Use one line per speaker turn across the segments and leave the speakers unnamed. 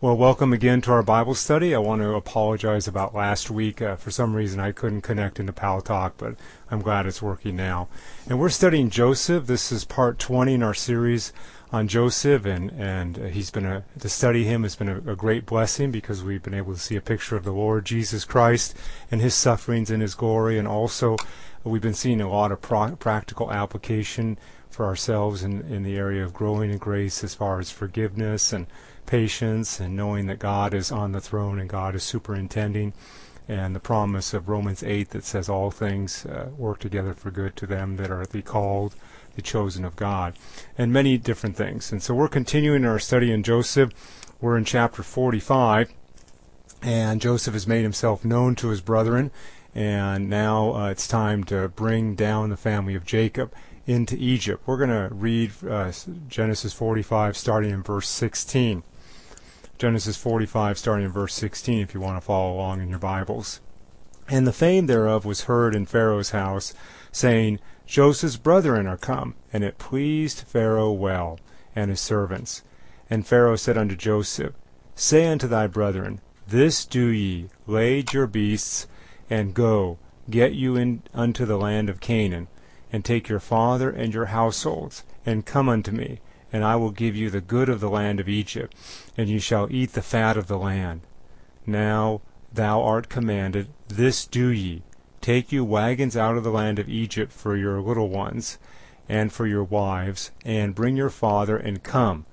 Well, welcome again to our Bible study. I want to apologize about last week. For some reason, I couldn't connect into Paltalk, but I'm glad it's working now. And we're studying Joseph. This is part 20 in our series on Joseph, and to study him has been a great blessing because we've been able to see a picture of the Lord Jesus Christ and his sufferings and his glory, and also we've been seeing a lot of practical application for ourselves in the area of growing in grace as far as forgiveness and patience and knowing that God is on the throne and God is superintending, and the promise of Romans 8 that says all things work together for good to them that are the called, the chosen of God, and many different things. And so we're continuing our study in Joseph. We're in chapter 45, and Joseph has made himself known to his brethren, and now it's time to bring down the family of Jacob into Egypt. We're going to read Genesis 45 starting in verse 16. Genesis 45 starting in verse 16 if you want to follow along in your Bibles. And the fame thereof was heard in Pharaoh's house, saying, Joseph's brethren are come. And it pleased Pharaoh well, and his servants. And Pharaoh said unto Joseph, Say unto thy brethren, This do ye, lade your beasts, and go, get you in unto the land of Canaan, and take your father and your households, and come unto me, and I will give you the good of the land of Egypt, and you shall eat the fat of the land. Now thou art commanded, this do ye, take you wagons out of the land of Egypt for your little ones, and for your wives, and bring your father, and come.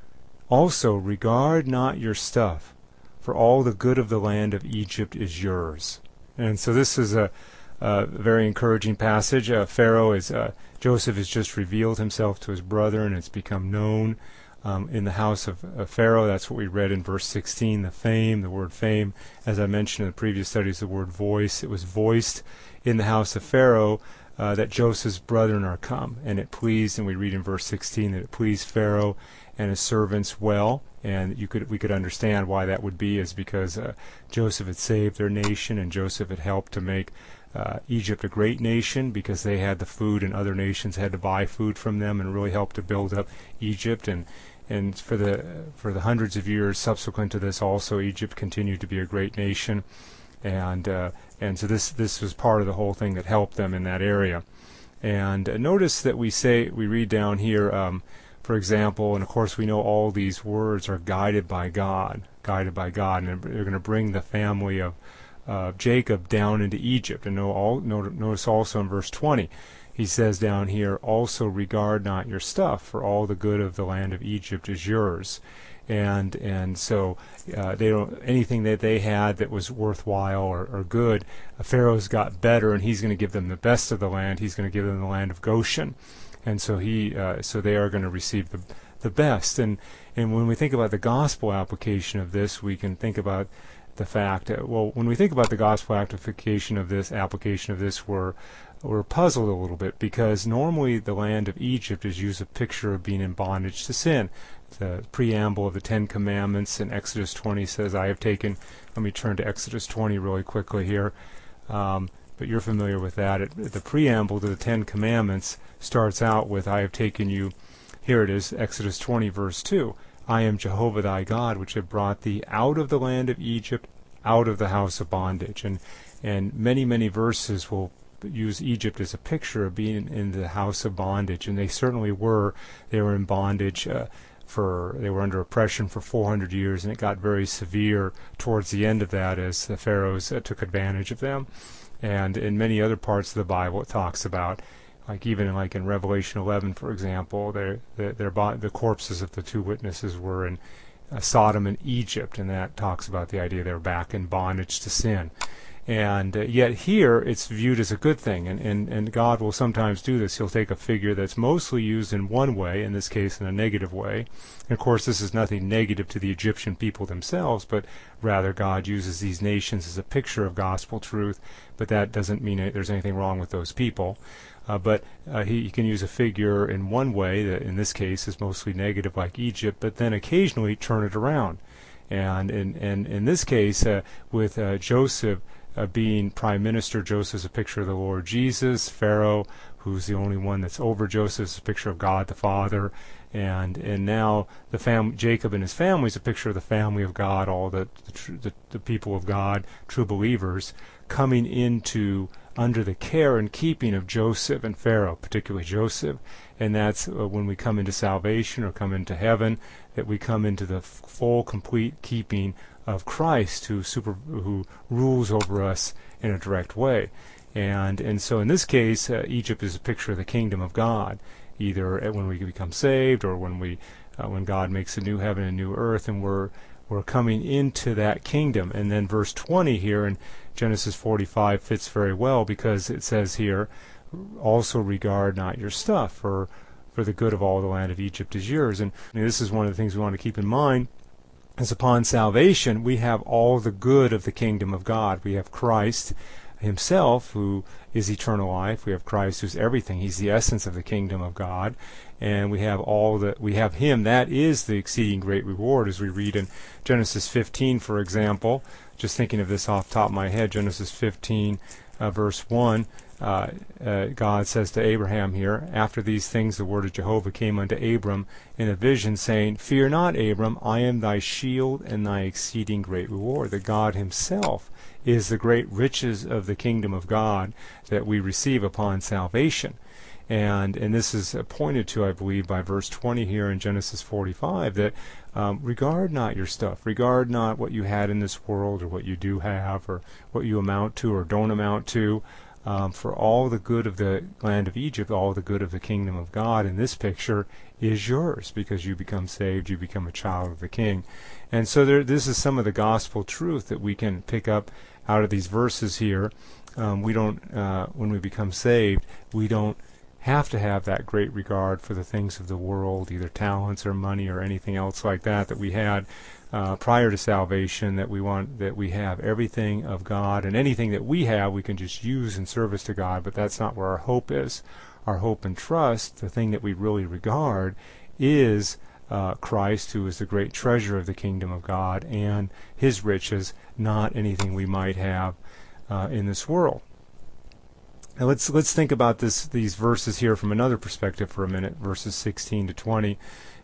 Also regard not your stuff, for all the good of the land of Egypt is yours. And so this is a very encouraging passage. Joseph has just revealed himself to his brother, and it's become known in the house of Pharaoh. That's what we read in verse 16, the word fame. As I mentioned in the previous studies, the word voice. It was voiced in the house of Pharaoh that Joseph's brethren are come, and it pleased, and we read in verse 16 that it pleased Pharaoh and his servants well. And we could understand why that would be, is because Joseph had saved their nation, and Joseph had helped to make Egypt a great nation, because they had the food and other nations had to buy food from them, and really helped to build up Egypt. And for the hundreds of years subsequent to this, also Egypt continued to be a great nation, and so this was part of the whole thing that helped them in that area. And notice that we read down here. For example, and of course we know all these words are guided by God, and they're going to bring the family of Jacob down into Egypt. And notice also in verse 20, he says down here, also regard not your stuff, for all the good of the land of Egypt is yours. And so they don't, anything that they had that was worthwhile or good, Pharaoh's got better, and he's going to give them the best of the land. He's going to give them the land of Goshen. And so so they are going to receive the best. And when we think about the gospel application of this, we can think about the fact that, when we think about the gospel application of this, we're puzzled a little bit, because normally the land of Egypt is used a picture of being in bondage to sin. The preamble of the Ten Commandments in Exodus 20 says, let me turn to Exodus 20 really quickly here. But you're familiar with that. The preamble to the Ten Commandments starts out with, I have taken you, here it is, Exodus 20, verse 2, I am Jehovah thy God, which have brought thee out of the land of Egypt, out of the house of bondage. And many, many verses will use Egypt as a picture of being in the house of bondage, and they certainly were. They were in bondage they were under oppression for 400 years, and it got very severe towards the end of that as the pharaohs took advantage of them. And in many other parts of the Bible, it talks about, even in Revelation 11, for example, the corpses of the two witnesses were in Sodom and Egypt, and that talks about the idea they were back in bondage to sin. And yet here it's viewed as a good thing, and God will sometimes do this. He'll take a figure that's mostly used in one way, in this case in a negative way. And of course this is nothing negative to the Egyptian people themselves, but rather God uses these nations as a picture of gospel truth, but that doesn't mean there's anything wrong with those people. But he can use a figure in one way that in this case is mostly negative, like Egypt, but then occasionally turn it around. And in this case with Joseph, being prime minister. Joseph's a picture of the Lord Jesus. Pharaoh, who's the only one that's over Joseph, is a picture of God the Father. And now Jacob and his family is a picture of the family of God, all the people of God, true believers, coming into under the care and keeping of Joseph and Pharaoh, particularly Joseph. And that's when we come into salvation or come into heaven, that we come into the full, complete keeping of Christ, who rules over us in a direct way. And so in this case, Egypt is a picture of the kingdom of God, either when we become saved or when God makes a new heaven and new earth, and we're coming into that kingdom. And then verse 20 here in Genesis 45 fits very well, because it says here, also regard not your stuff, for the good of all the land of Egypt is yours. And this is one of the things we want to keep in mind, is upon salvation we have all the good of the kingdom of God. We have Christ himself, who is eternal life. We have Christ, who's everything. He's the essence of the kingdom of God. And we have him. That is the exceeding great reward, as we read in Genesis 15, for example. Just thinking of this off the top of my head, Genesis 15, verse 1, God says to Abraham here, after these things the word of Jehovah came unto Abram in a vision, saying, Fear not, Abram, I am thy shield and thy exceeding great reward. That God himself is the great riches of the kingdom of God that we receive upon salvation. And this is pointed to, I believe, by verse 20 here in Genesis 45, that regard not your stuff, regard not what you had in this world, or what you do have, or what you amount to or don't amount to, for all the good of the land of Egypt, all the good of the kingdom of God in this picture is yours, because you become saved, you become a child of the King. And so this is some of the gospel truth that we can pick up out of these verses here. We don't, when we become saved, we don't have to have that great regard for the things of the world, either talents or money or anything else like that we had prior to salvation. That we have everything of God, and anything that we have we can just use in service to God. But that's not where our hope is. Our hope and trust, the thing that we really regard, is Christ, who is the great treasure of the kingdom of God, and his riches, not anything we might have in this world. Now let's think about these verses here from another perspective for a minute, verses 16 to 20.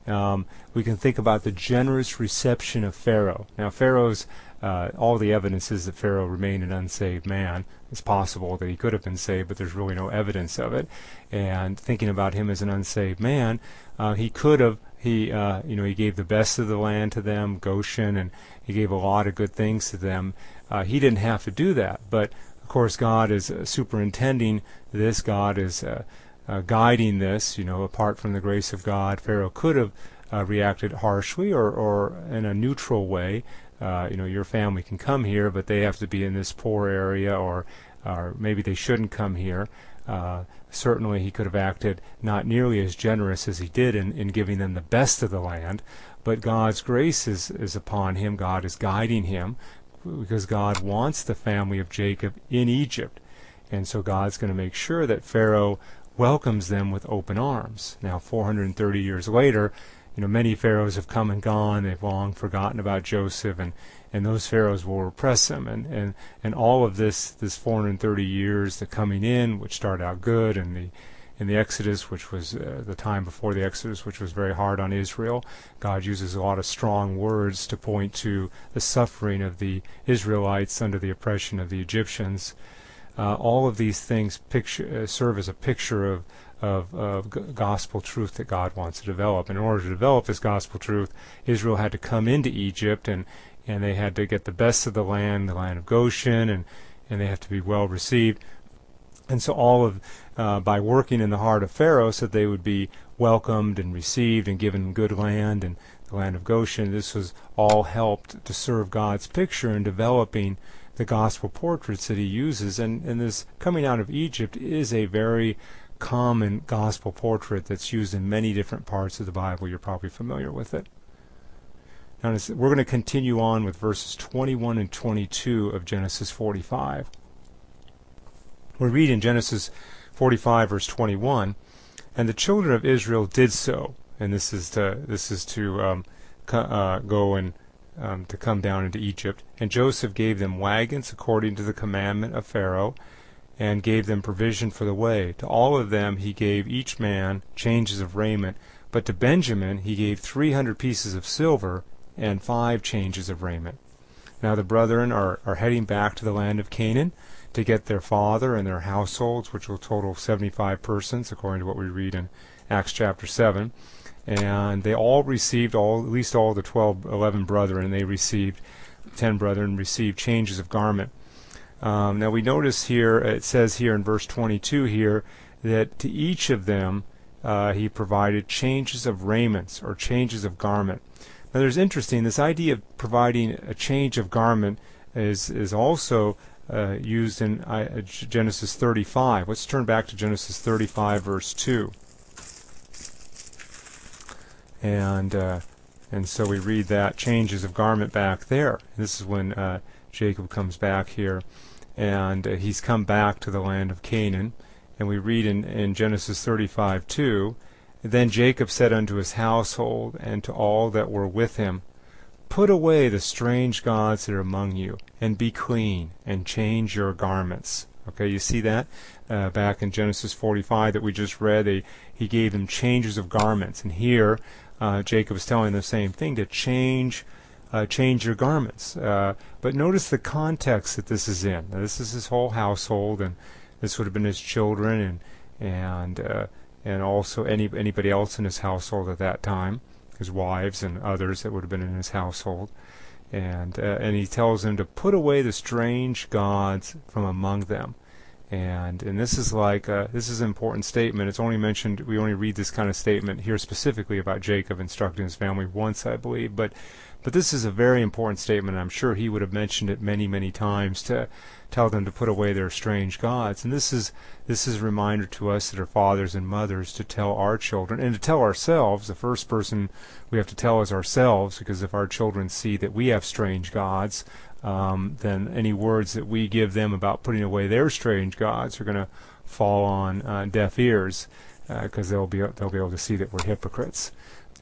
We can think about the generous reception of Pharaoh. Now Pharaoh's, all the evidence is that Pharaoh remained an unsaved man. It's possible that he could have been saved, but there's really no evidence of it. And thinking about him as an unsaved man, he could have, he gave the best of the land to them, Goshen, and he gave a lot of good things to them. He didn't have to do that, but of course, God is superintending this. God is guiding this. Apart from the grace of God, Pharaoh could have reacted harshly or in a neutral way. Your family can come here, but they have to be in this poor area, or maybe they shouldn't come here. Certainly, he could have acted not nearly as generous as he did in giving them the best of the land. But God's grace is upon him. God is guiding him, because God wants the family of Jacob in Egypt. And so God's going to make sure that Pharaoh welcomes them with open arms. Now, 430 years later, many pharaohs have come and gone. They've long forgotten about Joseph, and those pharaohs will repress him. And all of this 430 years, the coming in, which started out good, and in the Exodus, which was the time before the Exodus, which was very hard on Israel, God uses a lot of strong words to point to the suffering of the Israelites under the oppression of the Egyptians. All of these things serve as a picture of gospel truth that God wants to develop. And in order to develop this gospel truth, Israel had to come into Egypt, and they had to get the best of the land of Goshen, and they have to be well received. And so by working in the heart of Pharaoh, so that they would be welcomed and received and given good land and the land of Goshen, this was all helped to serve God's picture in developing the gospel portraits that he uses. And this coming out of Egypt is a very common gospel portrait that's used in many different parts of the Bible. You're probably familiar with it. Now, we're going to continue on with verses 21 and 22 of Genesis 45. We read in Genesis 45, verse 21, and the children of Israel did so. And this is to go and to come down into Egypt. And Joseph gave them wagons according to the commandment of Pharaoh, and gave them provision for the way. To all of them he gave each man changes of raiment, but to Benjamin he gave 300 pieces of silver and 5 changes of raiment. Now the brethren are heading back to the land of Canaan to get their father and their households, which will total 75 persons, according to what we read in Acts chapter 7. And they all received, at least all the 11 brethren, they received, 10 brethren received changes of garment. Now we notice here, it says here in verse 22 here, that to each of them he provided changes of raiments, or changes of garment. Now there's interesting, this idea of providing a change of garment is also used in Genesis 35. Let's turn back to Genesis 35 verse 2. And so we read that changes of garment back there. This is when Jacob comes back here, and he's come back to the land of Canaan. And we read in Genesis 35:2, Then Jacob said unto his household and to all that were with him, Put away the strange gods that are among you, and be clean, and change your garments. Okay, you see that back in Genesis 45 that we just read. He gave them changes of garments, and here Jacob is telling them the same thing, to change your garments. But notice the context that this is in. Now, this is his whole household, and this would have been his children, and also anybody else in his household at that time, his wives and others that would have been in his household. And he tells them to put away the strange gods from among them. And this is this is an important statement. It's only mentioned, we only read this kind of statement here specifically about Jacob instructing his family once, I believe. But this is a very important statement. I'm sure he would have mentioned it many, many times to tell them to put away their strange gods. And this is a reminder to us that are fathers and mothers to tell our children, and to tell ourselves. The first person we have to tell is ourselves, because if our children see that we have strange gods, then any words that we give them about putting away their strange gods are going to fall on deaf ears, because they'll be able to see that we're hypocrites.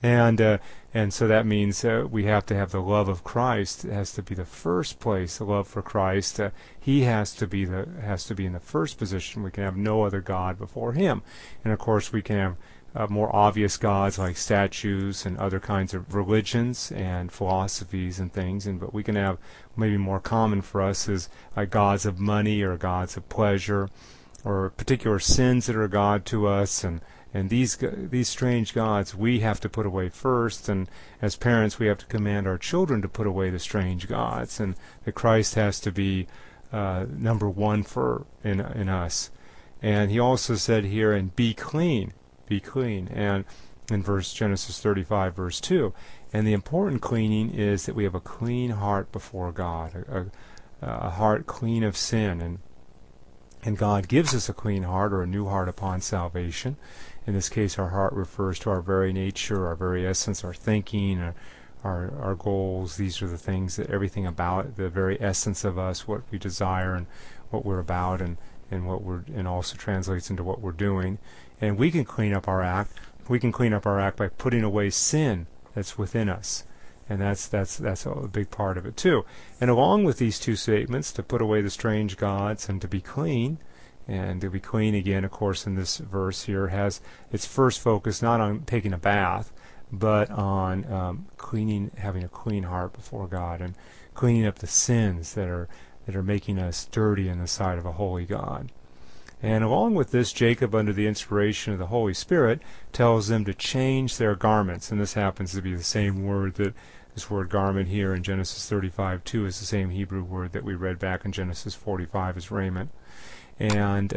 And so that means we have to have the love of Christ. It has to be the first place, the love for Christ. He has to be in the first position. We can have no other God before Him. And of course, we can have more obvious gods like statues and other kinds of religions and philosophies and things. But we can have, maybe more common for us, is like gods of money or gods of pleasure, or particular sins that are a god to us. And these strange gods we have to put away first, and as parents we have to command our children to put away the strange gods, and that Christ has to be number one in us. And he also said here, and be clean, and in Genesis 35 verse 2. And the important cleaning is that we have a clean heart before God, a heart clean of sin, and God gives us a clean heart, or a new heart, upon salvation. In this case, our heart refers to our very nature, our very essence, our thinking, our goals. These are the things that everything about the very essence of us, what we desire and what we're about, and also translates into what we're doing. And we can clean up our act. We can clean up our act by putting away sin that's within us. And that's a big part of it too. And along with these two statements, to put away the strange gods and to be clean, and to be clean again, of course, in this verse here has its first focus not on taking a bath, but on having a clean heart before God, and cleaning up the sins that are making us dirty in the sight of a holy God. And along with this, Jacob, under the inspiration of the Holy Spirit, tells them to change their garments. And this happens to be the same word that this word garment here in Genesis 35:2 is the same Hebrew word that we read back in Genesis 45 as raiment. And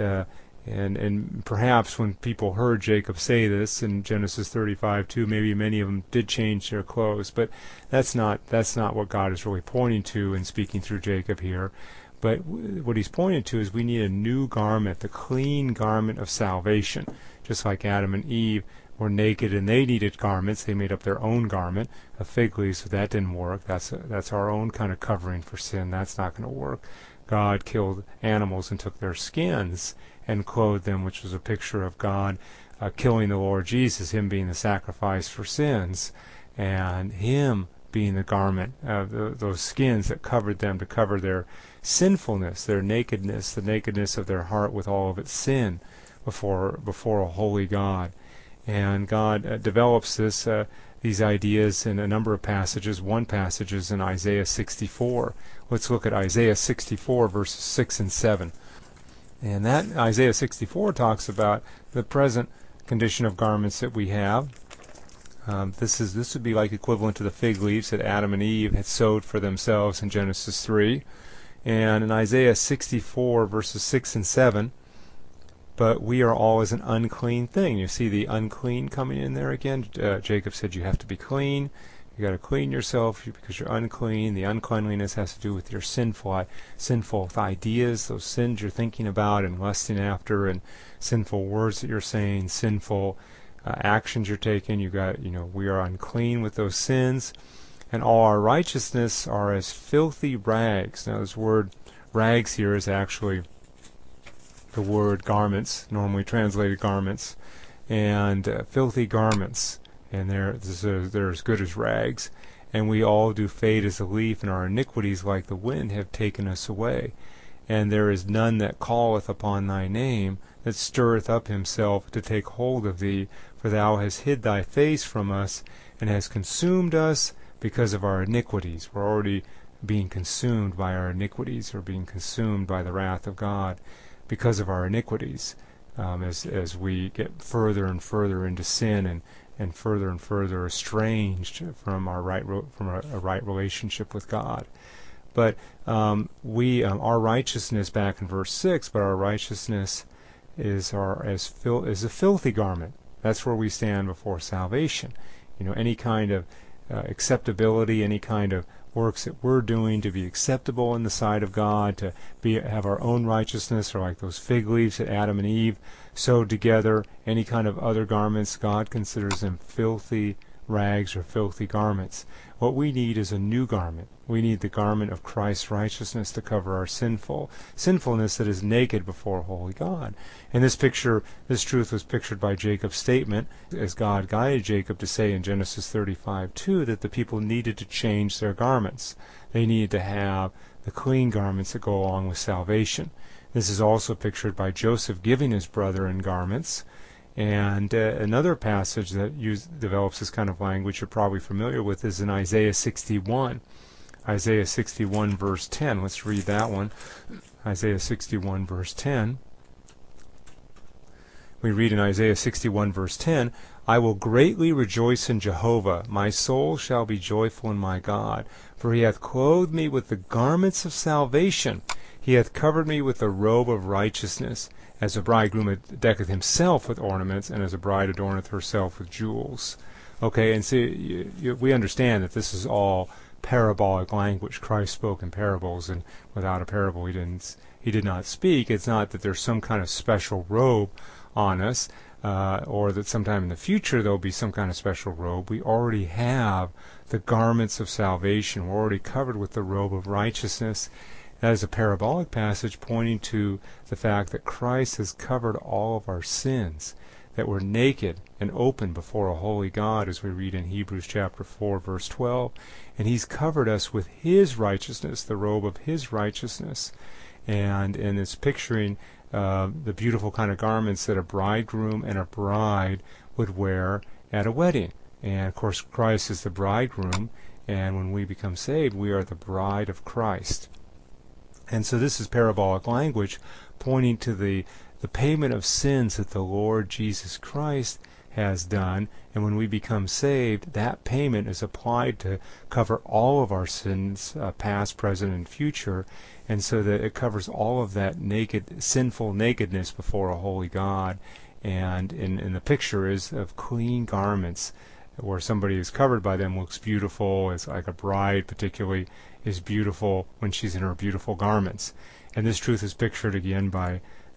perhaps when people heard Jacob say this in Genesis 35:2, maybe many of them did change their clothes. But that's not what God is really pointing to in speaking through Jacob here. But what he's pointing to is we need a new garment, the clean garment of salvation. Just like Adam and Eve were naked and they needed garments, they made up their own garment of fig leaves, so that didn't work. That's our own kind of covering for sin. That's not going to work. God killed animals and took their skins and clothed them, which was a picture of God killing the Lord Jesus, Him being the sacrifice for sins, and Him being the garment, those skins that covered them to cover their sinfulness, their nakedness, the nakedness of their heart with all of its sin before a holy God. And God develops these ideas in a number of passages. One passage is in Isaiah 64. Let's look at Isaiah 64, verses 6 and 7. And that Isaiah 64 talks about the present condition of garments that we have. This would be like equivalent to the fig leaves that Adam and Eve had sowed for themselves in Genesis 3. And in Isaiah 64, verses 6 and 7, but we are all as an unclean thing. You see the unclean coming in there again. Jacob said you have to be clean. You got to clean yourself because you're unclean. The uncleanliness has to do with your sinful ideas, those sins you're thinking about and lusting after, and sinful words that you're saying, sinful actions you're taking. We are unclean with those sins, and all our righteousness are as filthy rags. Now, this word rags here is actually the word garments, normally translated garments, and filthy garments, and they're as good as rags. And we all do fade as a leaf, and our iniquities like the wind have taken us away. And there is none that calleth upon thy name, that stirreth up himself to take hold of thee. For thou hast hid thy face from us, and hast consumed us because of our iniquities. We're already being consumed by our iniquities, or being consumed by the wrath of God because of our iniquities, as we get further and further into sin and further estranged from a right relationship with God. But our righteousness, back in verse 6, but our righteousness is a filthy garment. That's where we stand before salvation. Any kind of acceptability, any kind of works that we're doing to be acceptable in the sight of God, to have our own righteousness, or like those fig leaves that Adam and Eve sewed together, any kind of other garments, God considers them filthy rags or filthy garments. What we need is a new garment. We need the garment of Christ's righteousness to cover our sinfulness that is naked before a holy God. In this picture, this truth was pictured by Jacob's statement, as God guided Jacob to say in Genesis 35:2, that the people needed to change their garments. They needed to have the clean garments that go along with salvation. This is also pictured by Joseph giving his brother in garments. And another passage that develops this kind of language you're probably familiar with is in Isaiah 61. Isaiah 61 verse 10. Let's read that one. Isaiah 61 verse 10. We read in Isaiah 61 verse 10, I will greatly rejoice in Jehovah. My soul shall be joyful in my God. For he hath clothed me with the garments of salvation. He hath covered me with the robe of righteousness. As a bridegroom decketh himself with ornaments, and as a bride adorneth herself with jewels. Okay, and see, we understand that this is all parabolic language. Christ spoke in parables, and without a parable he did not speak. It's not that there's some kind of special robe on us, or that sometime in the future there'll be some kind of special robe. We already have the garments of salvation. We're already covered with the robe of righteousness. That is a parabolic passage pointing to the fact that Christ has covered all of our sins, that we're naked and open before a holy God, as we read in Hebrews chapter 4, verse 12. And he's covered us with his righteousness, the robe of his righteousness. And it's picturing the beautiful kind of garments that a bridegroom and a bride would wear at a wedding. And, of course, Christ is the bridegroom, and when we become saved, we are the bride of Christ. And so this is parabolic language pointing to the payment of sins that the Lord Jesus Christ has done. And when we become saved, that payment is applied to cover all of our sins, past, present, and future. And so that it covers all of that sinful nakedness before a holy God. And in the picture is of clean garments, where somebody is covered by them looks beautiful. It's like a bride particularly is beautiful when she's in her beautiful garments. And this truth is pictured again by,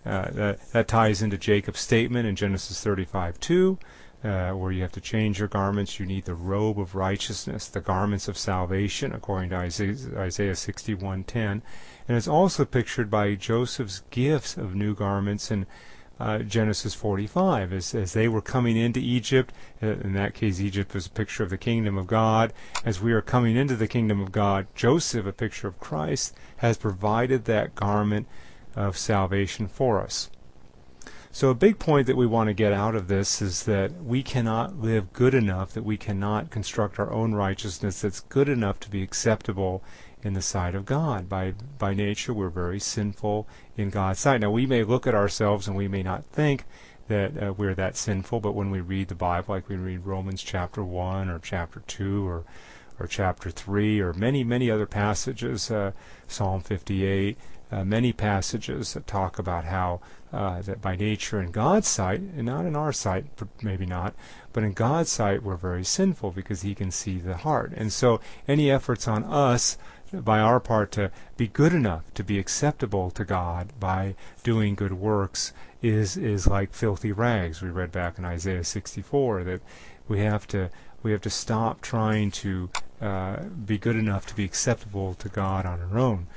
that ties into Jacob's statement in Genesis 35:2, where you have to change your garments. You need the robe of righteousness, the garments of salvation, according to Isaiah 61:10. And it's also pictured by Joseph's gifts of new garments in Genesis 45, as they were coming into Egypt. In that case, Egypt was a picture of the kingdom of God. As we are coming into the kingdom of God, Joseph, a picture of Christ, has provided that garment of salvation for us. So a big point that we want to get out of this is that we cannot live good enough, that we cannot construct our own righteousness that's good enough to be acceptable in the sight of God. By nature, we're very sinful in God's sight. Now, we may look at ourselves and we may not think that we're that sinful, but when we read the Bible, like we read Romans chapter 1 or chapter 2 or chapter 3 or many other passages, Psalm 58, many passages that talk about how that by nature in God's sight, and not in our sight, maybe not, but in God's sight we're very sinful because He can see the heart. And so any efforts on us by our part to be good enough to be acceptable to God by doing good works is like filthy rags. We read back in Isaiah 64 that we have to stop trying to be good enough to be acceptable to God on our own.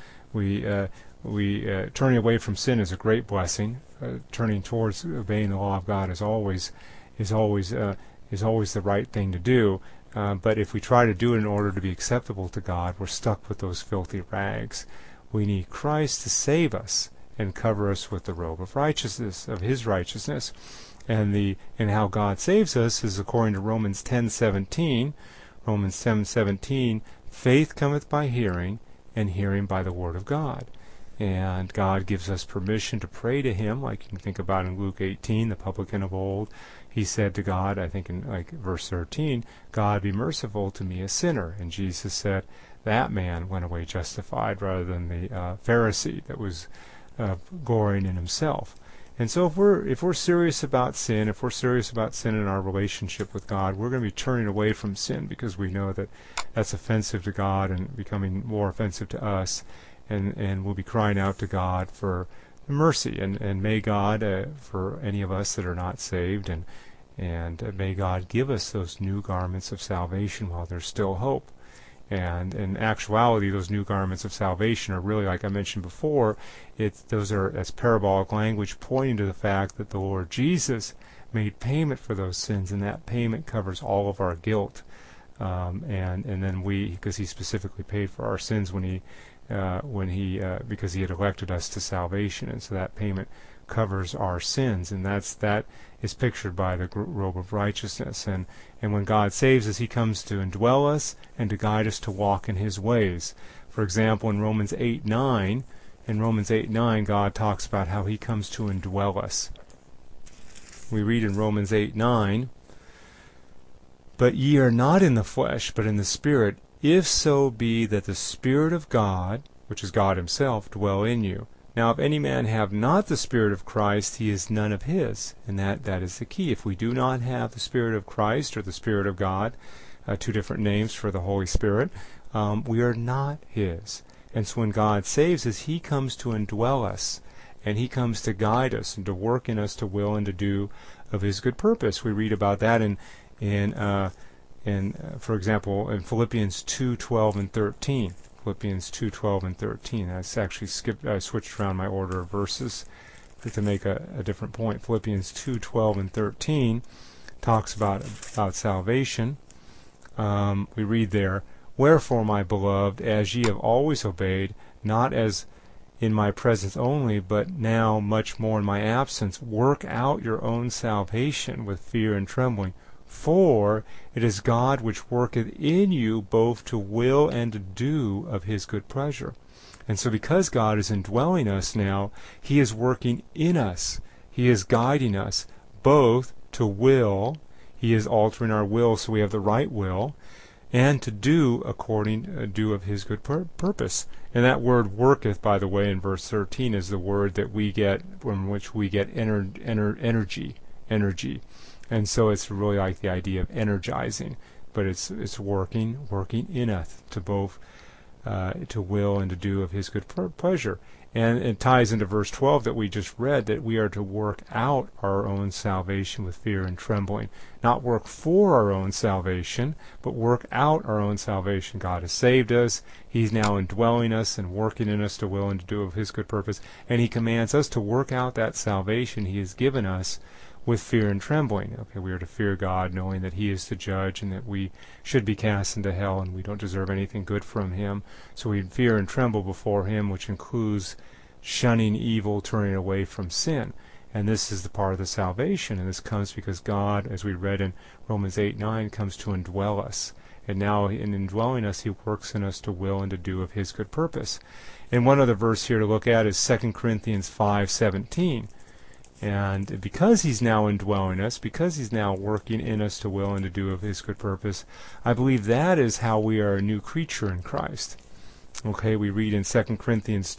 Turning away from sin is a great blessing. Turning towards obeying the law of God is always the right thing to do. But if we try to do it in order to be acceptable to God, we're stuck with those filthy rags. We need Christ to save us and cover us with the robe of righteousness, of His righteousness. And how God saves us is according to Romans 10:17. Romans 10:17, faith cometh by hearing, and hearing by the word of God. And God gives us permission to pray to Him, like you can think about in Luke 18, the publican of old. He said to God, I think in verse 13, God, be merciful to me, a sinner. And Jesus said, that man went away justified rather than the Pharisee that was glorying in himself. And so if we're serious about sin, if we're serious about sin in our relationship with God, we're going to be turning away from sin because we know that that's offensive to God and becoming more offensive to us. And we'll be crying out to God for mercy. And may God, for any of us that are not saved, and may God give us those new garments of salvation while there's still hope. And in actuality, those new garments of salvation are really, like I mentioned before, that's parabolic language pointing to the fact that the Lord Jesus made payment for those sins, and that payment covers all of our guilt. And then because He specifically paid for our sins because He had elected us to salvation, and so that payment covers our sins, and that is pictured by the robe of righteousness. And when God saves us, He comes to indwell us and to guide us to walk in His ways. For example, in Romans 8:9, God talks about how He comes to indwell us. We read in Romans 8:9, but ye are not in the flesh, but in the Spirit, if so be that the Spirit of God, which is God Himself, dwell in you. Now, if any man have not the Spirit of Christ, he is none of His. And that is the key. If we do not have the Spirit of Christ or the Spirit of God, two different names for the Holy Spirit, we are not His. And so when God saves us, He comes to indwell us, and He comes to guide us and to work in us to will and to do of His good purpose. We read about that for example, in Philippians 2:12 and 13. Philippians 2:12 and 13. I actually switched around my order of verses to make a different point. Philippians 2:12 and 13 talks about salvation. We read there, wherefore, my beloved, as ye have always obeyed, not as in my presence only, but now much more in my absence, work out your own salvation with fear and trembling. For it is God which worketh in you both to will and to do of His good pleasure. And so because God is indwelling us now, He is working in us. He is guiding us both to will. He is altering our will so we have the right will, and to do do of His good purpose. And that word worketh, by the way, in verse 13 is the word that we get, from which we get energy. And so it's really like the idea of energizing, but it's working in us to both to will and to do of his good pleasure. And it ties into verse 12 that we just read, that we are to work out our own salvation with fear and trembling. Not work for our own salvation, but work out our own salvation. God has saved us. He's now indwelling us and working in us to will and to do of his good purpose. And he commands us to work out that salvation he has given us with fear and trembling. Okay, we are to fear God, knowing that he is the judge and that we should be cast into hell and we don't deserve anything good from him. So we fear and tremble before him, which includes shunning evil, turning away from sin. And this is the part of the salvation, and this comes because God, as we read in Romans 8:9, comes to indwell us. And now in indwelling us, he works in us to will and to do of his good purpose. And one other verse here to look at is 2 Corinthians 5:17. And because he's now indwelling us, because he's now working in us to will and to do of his good purpose, I believe that is how we are a new creature in Christ. Okay, we read in 2 Corinthians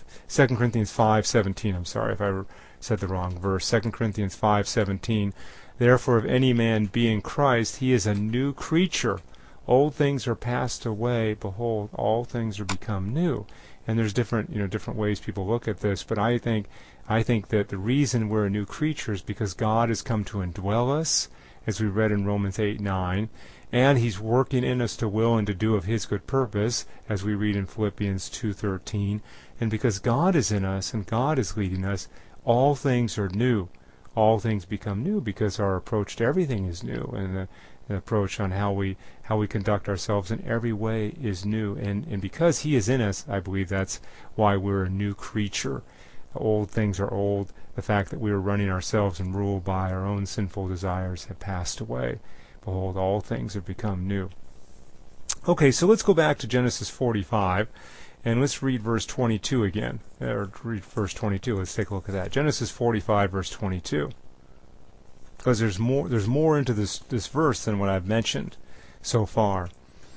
5:17. I'm sorry if I said the wrong verse. 2 Corinthians 5:17. Therefore, if any man be in Christ, he is a new creature. Old things are passed away. Behold, all things are become new. And there's different ways people look at this, but I think that the reason we're a new creature is because God has come to indwell us, as we read in Romans 8:9, and he's working in us to will and to do of his good purpose, as we read in Philippians 2:13. And because God is in us and God is leading us, all things are new. All things become new because our approach to everything is new, and the approach on how we conduct ourselves in every way is new. And because he is in us, I believe that's why we're a new creature. Old things are old. The fact that we were running ourselves and ruled by our own sinful desires have passed away. Behold, all things have become new. Okay, so let's go back to Genesis 45, and let's read verse 22 again. Or read verse 22. Let's take a look at that. Genesis 45, verse 22. Because there's more into this verse than what I've mentioned so far.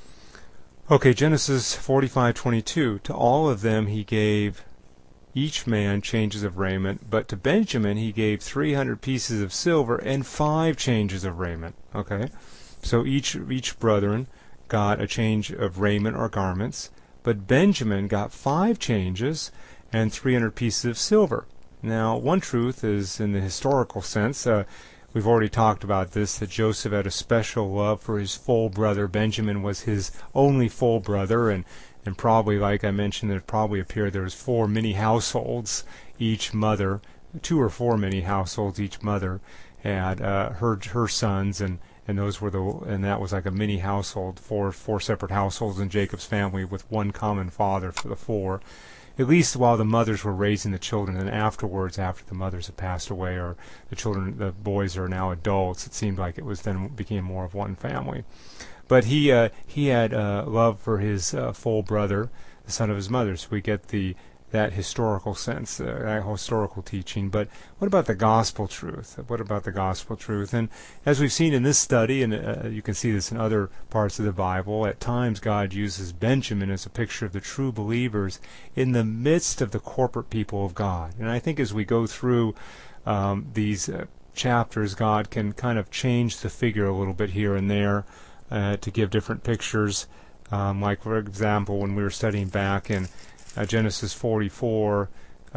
Okay, Genesis 45:22. To all of them he gave each man changes of raiment, but to Benjamin he gave 300 pieces of silver and 5 changes of raiment. Okay, so each brethren got a change of raiment or garments, but Benjamin got 5 changes and 300 pieces of silver. Now, one truth is in the historical sense. We've already talked about this, that Joseph had a special love for his full brother. Benjamin was his only full brother, and probably, like I mentioned, it probably appeared there was 4 mini households. Each mother, 2 or 4 mini households, each mother had her sons, and that was like a mini household, four separate households in Jacob's family with one common father for the 4. At least while the mothers were raising the children, and afterwards, after the mothers had passed away, or the boys are now adults, it seemed like it was then became more of one family. But he had love for his full brother, the son of his mother. So we get that historical sense, that historical teaching. But what about the gospel truth? What about the gospel truth? And as we've seen in this study, and you can see this in other parts of the Bible, at times God uses Benjamin as a picture of the true believers in the midst of the corporate people of God. And I think as we go through these chapters, God can kind of change the figure a little bit here and there to give different pictures. Like, for example, when we were studying back in Genesis 44,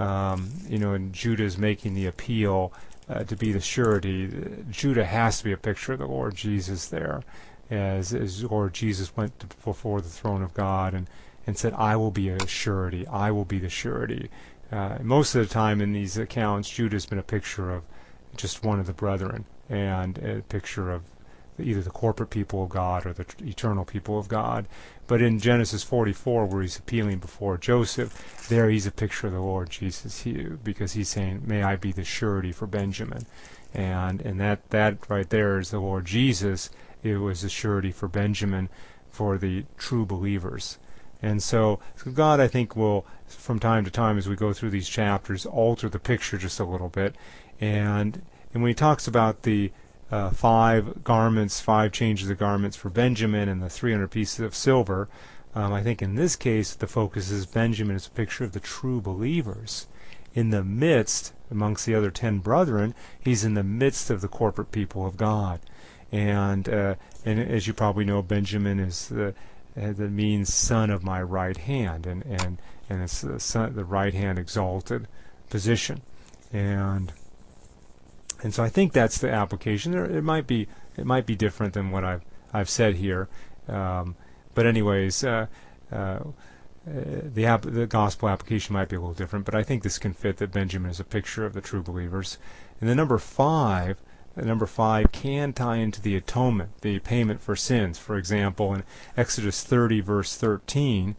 and Judah's making the appeal to be the surety. Judah has to be a picture of the Lord Jesus there, as Lord Jesus went before the throne of God and said, I will be a surety, I will be the surety. Most of the time in these accounts, Judah's been a picture of just one of the brethren, and a picture of either the corporate people of God or the eternal people of God. But in Genesis 44, where he's appealing before Joseph, there he's a picture of the Lord Jesus, because he's saying, may I be the surety for Benjamin. And that right there is the Lord Jesus. It was the surety for Benjamin, for the true believers. And so God, I think, will, from time to time as we go through these chapters, alter the picture just a little bit. And when he talks about the 5 garments, 5 changes of garments for Benjamin, and the 300 pieces of silver, I think in this case the focus is Benjamin is a picture of the true believers. In the midst, amongst the other 10 brethren, he's in the midst of the corporate people of God. And as you probably know, Benjamin is that means son of my right hand, and it's the right hand exalted position, and so I think that's the application. It might be different than what I've said here, but anyways, the gospel application might be a little different. But I think this can fit that Benjamin is a picture of the true believers. And the number 5 can tie into the atonement, the payment for sins. For example, in Exodus 30 verse 13,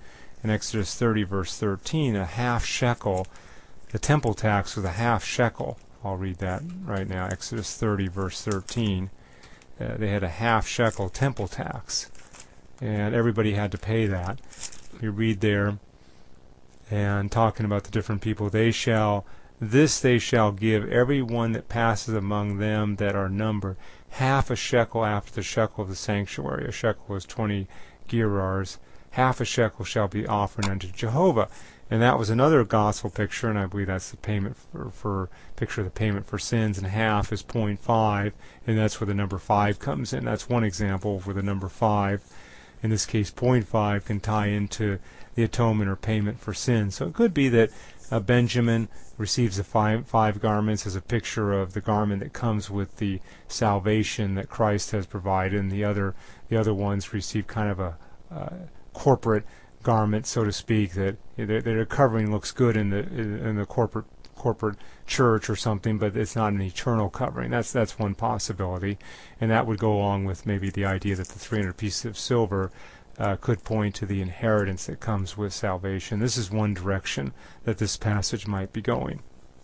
a half shekel, the temple tax was a half shekel. I'll read that right now. Exodus 30 verse 13. They had a half shekel temple tax, and everybody had to pay that. You read there, and talking about the different people, they shall give every one that passes among them that are numbered half a shekel after the shekel of the sanctuary. A shekel is 20 gerars. Half a shekel shall be offered unto Jehovah. And that was another gospel picture, and I believe that's the payment for picture of the payment for sins, and half is 0.5, and that's where the number 5 comes in. That's one example where the number 5, in this case 0.5, can tie into the atonement or payment for sins. So it could be that Benjamin receives the five garments as a picture of the garment that comes with the salvation that Christ has provided, and the other ones receive kind of a corporate garment, so to speak, that their covering looks good in the corporate church or something, but it's not an eternal covering. That's one possibility, and that would go along with maybe the idea that the 300 pieces of silver could point to the inheritance that comes with salvation. This is one direction that this passage might be going.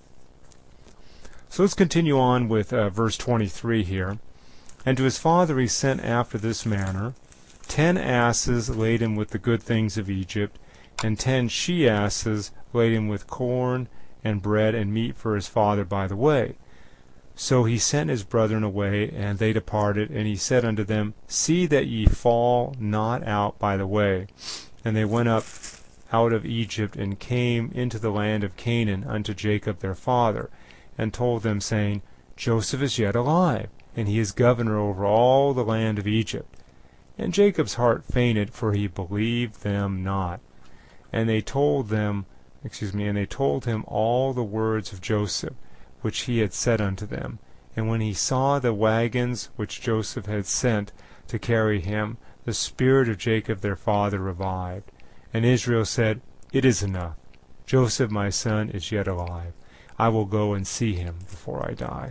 So let's continue on with verse 23 here. And to his father he sent after this manner 10 asses laden with the good things of Egypt, and 10 she-asses laden with corn and bread and meat for his father by the way. So he sent his brethren away, and they departed, and he said unto them, See that ye fall not out by the way. And they went up out of Egypt, and came into the land of Canaan unto Jacob their father, and told them, saying, Joseph is yet alive, and he is governor over all the land of Egypt. And Jacob's heart fainted, for he believed them not. And they told him all the words of Joseph, which he had said unto them. And when he saw the wagons which Joseph had sent to carry him, the spirit of Jacob their father revived. And Israel said, It is enough. Joseph my son is yet alive. I will go and see him before I die.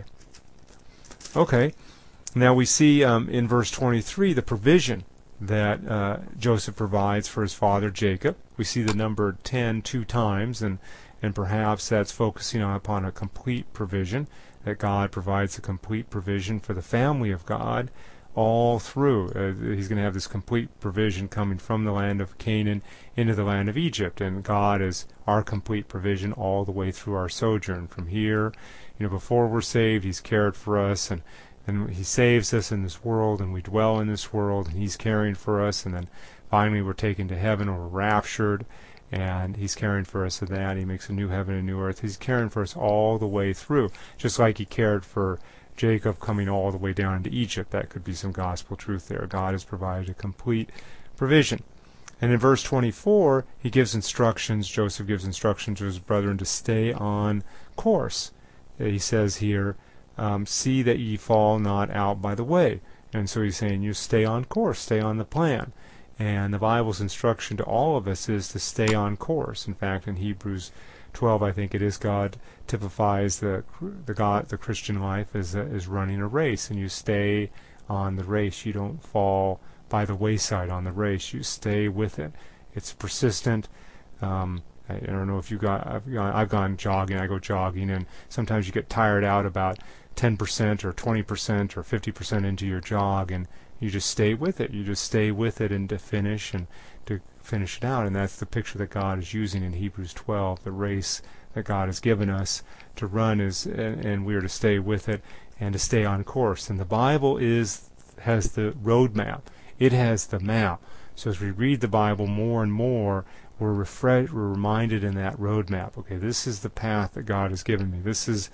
Okay, now we see in verse 23 the provision that Joseph provides for his father Jacob. We see the number 10 2 times, and perhaps that's focusing upon a complete provision, that God provides a complete provision for the family of God all through. He's going to have this complete provision coming from the land of Canaan into the land of Egypt, and God is our complete provision all the way through our sojourn. From here, before we're saved, He's cared for us, and He saves us in this world, and we dwell in this world, and He's caring for us, and then finally we're taken to heaven, or we're raptured, and He's caring for us in that. He makes a new heaven and new earth. He's caring for us all the way through, just like He cared for Jacob coming all the way down into Egypt. That could be some gospel truth there. God has provided a complete provision. And in verse 24, he gives instructions, Joseph gives instructions to his brethren to stay on course. He says here, see that ye fall not out by the way. And so he's saying, you stay on course, stay on the plan. And the Bible's instruction to all of us is to stay on course. In fact, in Hebrews 12, I think it is, God typifies the Christian life as running a race, and you stay on the race. You don't fall by the wayside on the race. You stay with it. It's persistent. I don't know if I've gone jogging. I go jogging, and sometimes you get tired out about 10% or 20% or 50% into your jog, and you just stay with it. You just stay with it and to finish it out. And that's the picture that God is using in Hebrews 12. The race that God has given us to run and we are to stay with it and to stay on course. And the Bible has the roadmap. It has the map. So as we read the Bible more and more, we're reminded in that roadmap. Okay, this is the path that God has given me. This is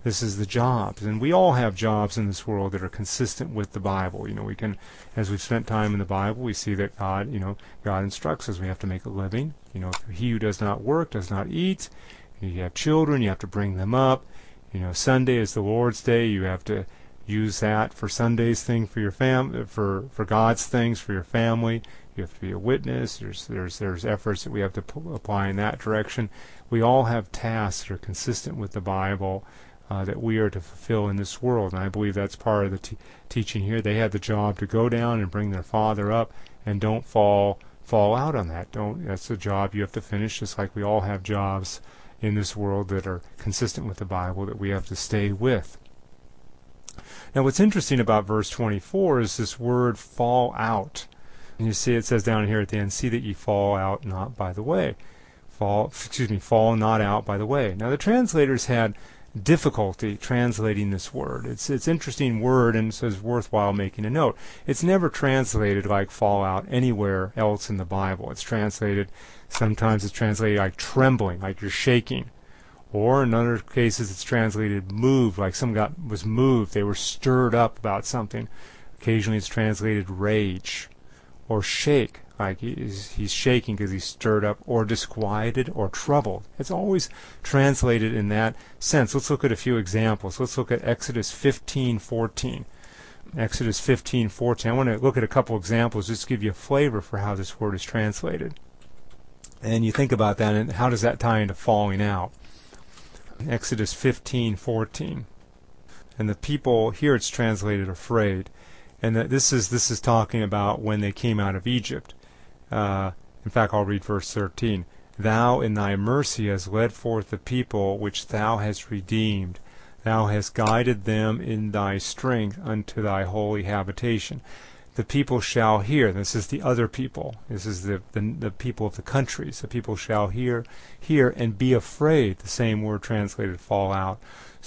This is the jobs. And we all have jobs in this world that are consistent with the Bible. You know, we can, as we've spent time in the Bible, we see that God, you know, God instructs us. We have to make a living. You know, he who does not work does not eat. You have children, you have to bring them up. You know, Sunday is the Lord's Day. You have to use that for Sunday's thing for your for God's things for your family. You have to be a witness. There's efforts that we have to apply in that direction. We all have tasks that are consistent with the Bible that we are to fulfill in this world, and I believe that's part of the teaching here. They had the job to go down and bring their father up, and don't fall out on that. That's the job you have to finish, just like we all have jobs in this world that are consistent with the Bible that we have to stay with. Now, what's interesting about verse 24 is this word "fall out." And you see it says down here at the end, "See that ye fall out not by the way." Fall not out by the way. Now, the translators had difficulty translating this word. It's interesting word, and so it's worthwhile making a note. It's never translated like "fall out" anywhere else in the Bible. Sometimes it's translated like trembling, like you're shaking. Or in other cases it's translated moved, like someone was moved, they were stirred up about something. Occasionally it's translated rage. Or shake, like he's shaking because he's stirred up, or disquieted, or troubled. It's always translated in that sense. Let's look at a few examples. Let's look at Exodus 15:14. Exodus 15:14. I want to look at a couple examples just to give you a flavor for how this word is translated. And you think about that, and how does that tie into falling out? Exodus 15:14. And the people, here it's translated afraid. And that this is talking about when they came out of Egypt. In fact, I'll read verse 13. "Thou in thy mercy hast led forth the people which thou hast redeemed. Thou hast guided them in thy strength unto thy holy habitation." The people shall hear. This is the other people. This is the people of the countries. The people shall hear and be afraid. The same word translated fall out.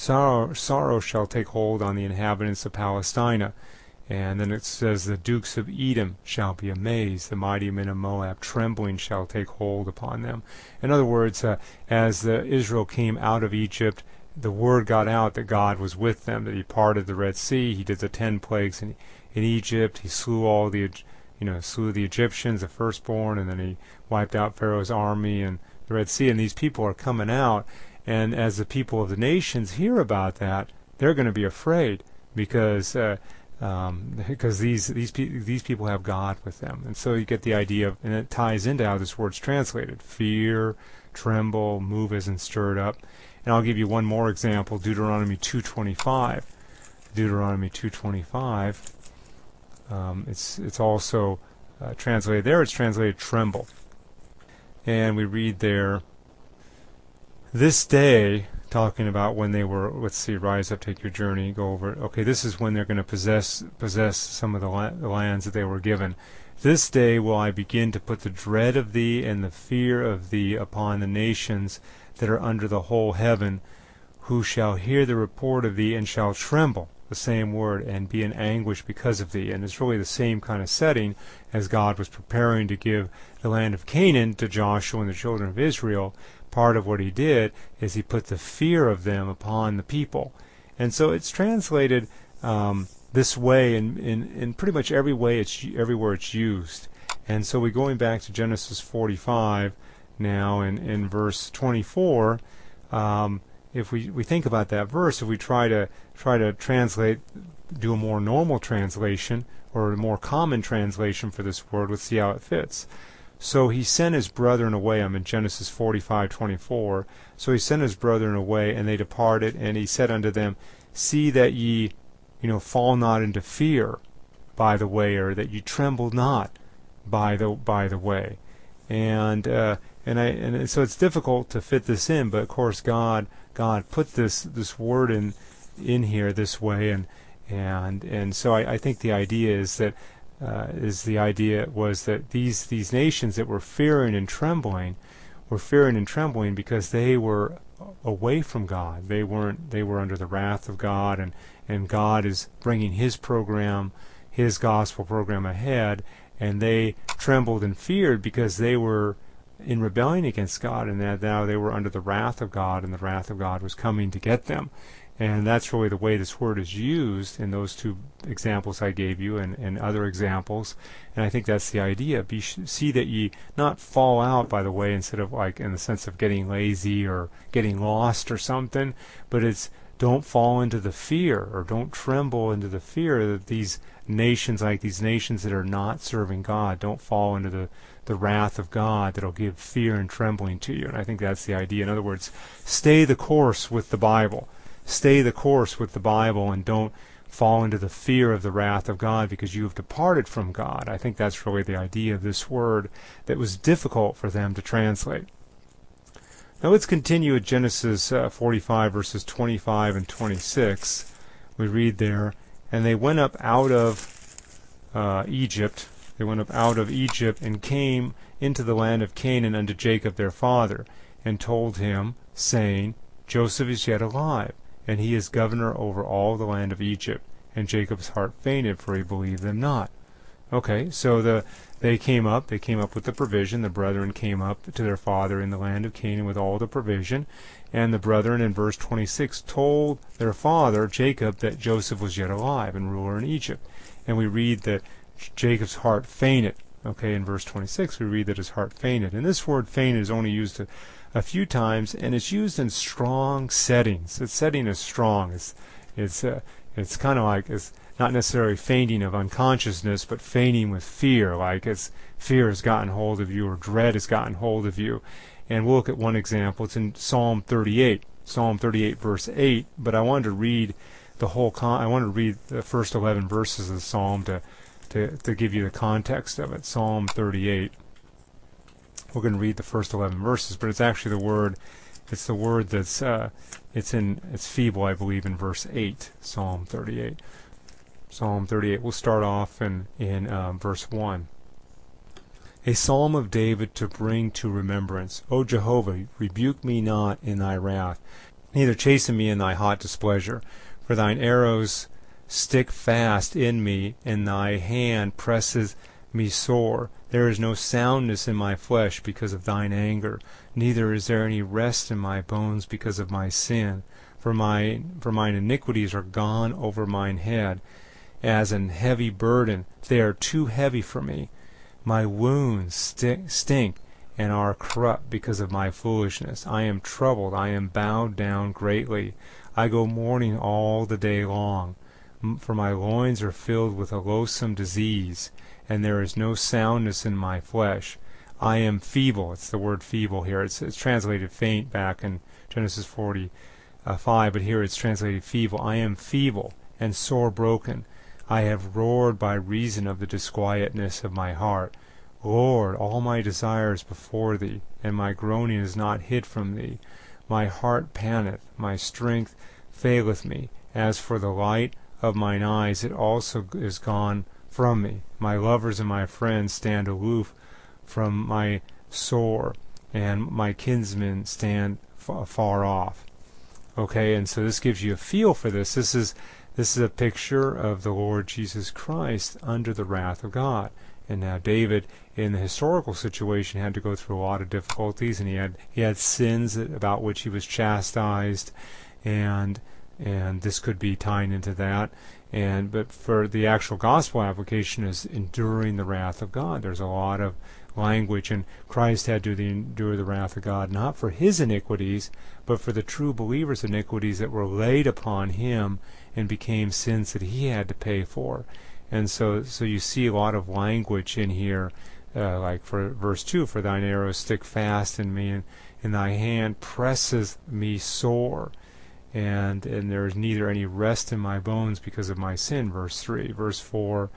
Sorrow shall take hold on the inhabitants of Palestina. And then it says, "The dukes of Edom shall be amazed. The mighty men of Moab trembling shall take hold upon them." In other words, as Israel came out of Egypt, the word got out that God was with them, that he parted the Red Sea, he did the 10 plagues in Egypt, he slew the Egyptians, the firstborn, and then he wiped out Pharaoh's army and the Red Sea, and these people are coming out, and as the people of the nations hear about that, they're going to be afraid because these people have God with them. And so you get the idea and it ties into how this word's translated. Fear, tremble, move as in stirred up. And I'll give you one more example, Deuteronomy 2:25. Deuteronomy 2:25. It's also translated there. It's translated tremble. And we read there, "This day," talking about when they were, rise up, take your journey, go over it. Okay, this is when they're going to possess some of the lands that they were given. "This day will I begin to put the dread of thee and the fear of thee upon the nations that are under the whole heaven, who shall hear the report of thee and shall tremble," the same word, "and be in anguish because of thee." And it's really the same kind of setting as God was preparing to give the land of Canaan to Joshua and the children of Israel. Part of what he did is he put the fear of them upon the people. And so it's translated this way in pretty much everywhere it's used. And so we're going back to Genesis 45 now in verse 24. If we think about that verse, if we try to translate, do a more normal translation or a more common translation for this word, let's see how it fits. "So he sent his brethren away." I'm in Genesis 45:24. "So he sent his brethren away, and they departed, and he said unto them, See that ye, fall not into fear by the way, or that ye tremble not by the way." And so it's difficult to fit this in, but of course God put this word in here this way, and so I think the idea is that. Was that these nations that were fearing and trembling because they were away from God. They were under the wrath of God, and God is bringing His program, His gospel program ahead, and they trembled and feared because they were in rebellion against God, and that now they were under the wrath of God, and the wrath of God was coming to get them. And that's really the way this word is used in those two examples I gave you, and other examples. And I think that's the idea. See that ye not fall out, by the way, instead of like in the sense of getting lazy or getting lost or something, but it's don't fall into the fear, or don't tremble into the fear that these nations, like these nations that are not serving God, don't fall into the wrath of God that'll give fear and trembling to you. And I think that's the idea. In other words, stay the course with the Bible. Stay the course with the Bible, and don't fall into the fear of the wrath of God because you have departed from God. I think that's really the idea of this word that was difficult for them to translate. Now let's continue at Genesis 45, verses 25 and 26. We read there, and they went up out of Egypt. They went up out of Egypt and came into the land of Canaan unto Jacob their father, and told him, saying, Joseph is yet alive, and he is governor over all the land of Egypt. And Jacob's heart fainted, for he believed them not. Okay, so they came up with the provision. The brethren came up to their father in the land of Canaan with all the provision. And the brethren, in verse 26, told their father, Jacob, that Joseph was yet alive and ruler in Egypt. And we read that Jacob's heart fainted. Okay, in verse 26, we read that his heart fainted. And this word fainted is only used a few times, and it's used in strong settings. The setting is strong. It's kind of like, it's not necessarily fainting of unconsciousness, but fainting with fear, like it's fear has gotten hold of you, or dread has gotten hold of you. And we'll look at one example. It's in Psalm 38, verse 8. But I wanted to read I want to read the first 11 verses of the Psalm to give you the context of it. Psalm 38. We're going to read the first 11 verses, but it's actually the word that's it's feeble, I believe, in verse 8. Psalm 38. We'll start off in verse 1. A psalm of David to bring to remembrance. O Jehovah, rebuke me not in thy wrath, neither chasten me in thy hot displeasure. For thine arrows stick fast in me, and thy hand presses me sore. There is no soundness in my flesh because of thine anger, neither is there any rest in my bones because of my sin. For mine iniquities are gone over mine head, as an heavy burden. They are too heavy for me. My wounds stink and are corrupt because of my foolishness. I am troubled, I am bowed down greatly. I go mourning all the day long, for my loins are filled with a loathsome disease, and there is no soundness in my flesh. I am feeble. It's the word feeble here. It's translated faint back in Genesis 45, but here it's translated feeble. I am feeble and sore broken. I have roared by reason of the disquietness of my heart. Lord, all my desires before thee, and my groaning is not hid from thee. My heart panteth, my strength faileth me. As for the light of mine eyes, it also is gone from me. My lovers and my friends stand aloof from my sore, and my kinsmen stand far off. Okay, and so this gives you a feel for this. This is a picture of the Lord Jesus Christ under the wrath of God. And now David, in the historical situation, had to go through a lot of difficulties, and he had sins about which he was chastised, and this could be tying into that. But for the actual gospel application is enduring the wrath of God. There's a lot of language, and Christ had to endure the wrath of God, not for his iniquities, but for the true believers' iniquities that were laid upon him and became sins that he had to pay for. And so you see a lot of language in here, like for verse 2, for thine arrows stick fast in me, and thy hand presses me sore. And there is neither any rest in my bones because of my sin, verse 3. Verse 4,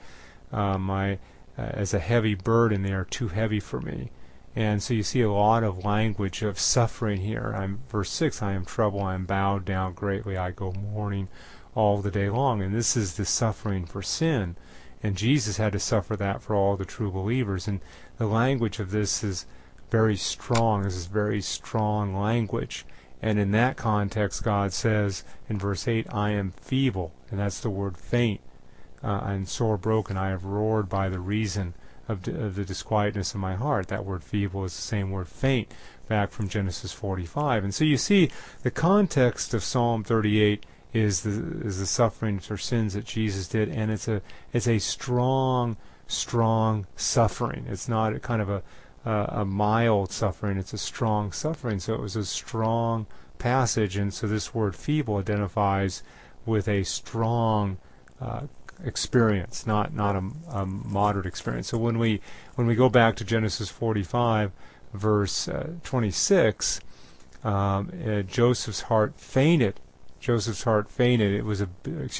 as a heavy burden, they are too heavy for me. And so you see a lot of language of suffering here. Verse 6, I am troubled, I am bowed down greatly, I go mourning all the day long. And this is the suffering for sin. And Jesus had to suffer that for all the true believers. And the language of this is very strong. This is very strong language. And in that context, God says in verse 8, I am feeble, and that's the word faint, and sore broken. I have roared by the reason of the disquietness of my heart. That word feeble is the same word faint, back from Genesis 45. And so you see the context of Psalm 38 is the suffering for sins that Jesus did, and it's a strong suffering. It's not a kind of a mild suffering, it's a strong suffering. So it was a strong passage, and so this word feeble identifies with a strong experience, not a moderate experience. So when we go back to Genesis 45, verse 26, Joseph's heart fainted. Jacob's heart fainted. It was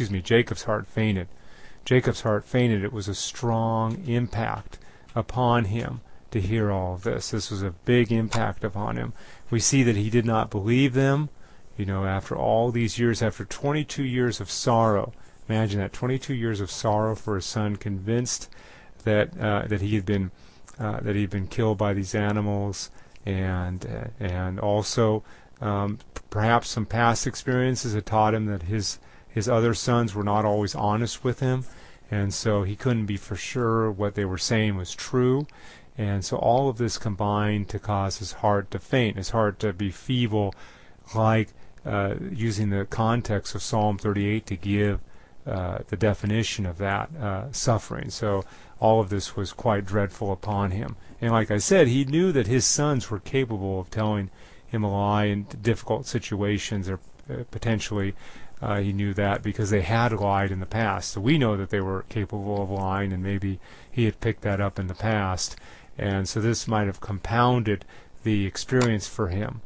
Jacob's heart fainted. It was a strong impact upon him to hear all of this. This was a big impact upon him. We see that he did not believe them. After all these years, after 22 years of sorrow, imagine that, 22 years of sorrow for a son, convinced that he had been killed by these animals, and also perhaps some past experiences had taught him that his other sons were not always honest with him, and so he couldn't be for sure what they were saying was true. And so all of this combined to cause his heart to faint, his heart to be feeble, like using the context of Psalm 38 to give the definition of that suffering. So all of this was quite dreadful upon him. And like I said, he knew that his sons were capable of telling him a lie in difficult situations, or potentially he knew that because they had lied in the past. So we know that they were capable of lying, and maybe he had picked that up in the past. And so this might have compounded the experience for him.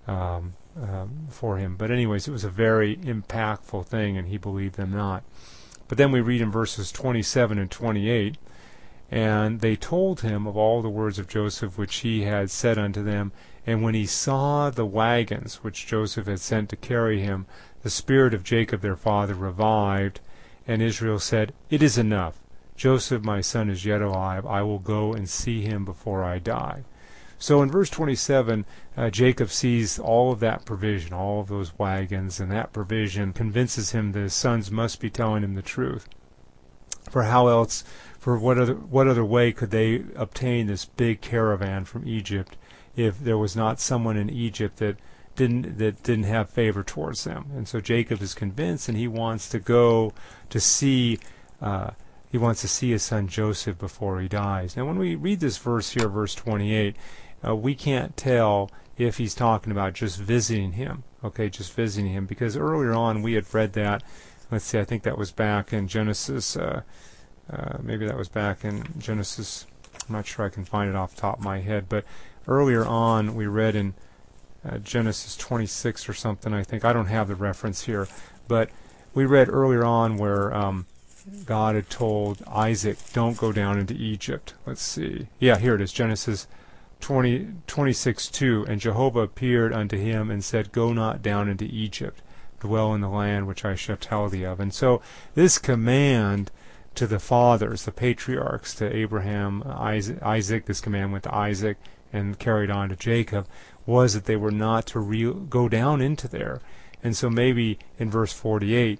But anyways, it was a very impactful thing, and he believed them not. But then we read in verses 27 and 28, and they told him of all the words of Joseph which he had said unto them. And when he saw the wagons which Joseph had sent to carry him, the spirit of Jacob their father revived, and Israel said, It is enough. Joseph my son is yet alive. I will go and see him before I die. So in verse 27, Jacob sees all of that provision, all of those wagons, and that provision convinces him that his sons must be telling him the truth. For how else, for what other way could they obtain this big caravan from Egypt if there was not someone in Egypt that didn't have favor towards them? And so Jacob is convinced, and he wants to go to see his son Joseph before he dies. Now when we read this verse here, verse 28, we can't tell if he's talking about just visiting him, because earlier on we had read that, let's see, I think that was back in Genesis, maybe that was back in Genesis, I'm not sure I can find it off the top of my head, but earlier on we read in Genesis 26 or something, I think, I don't have the reference here, but we read earlier on where God had told Isaac, don't go down into Egypt. Let's see. Yeah, here it is, Genesis 26:2. And Jehovah appeared unto him and said, Go not down into Egypt, dwell in the land which I shall tell thee of. And so this command to the fathers, the patriarchs, to Abraham, Isaac, this command went to Isaac and carried on to Jacob, was that they were not to go down into there. And so maybe in verse 48,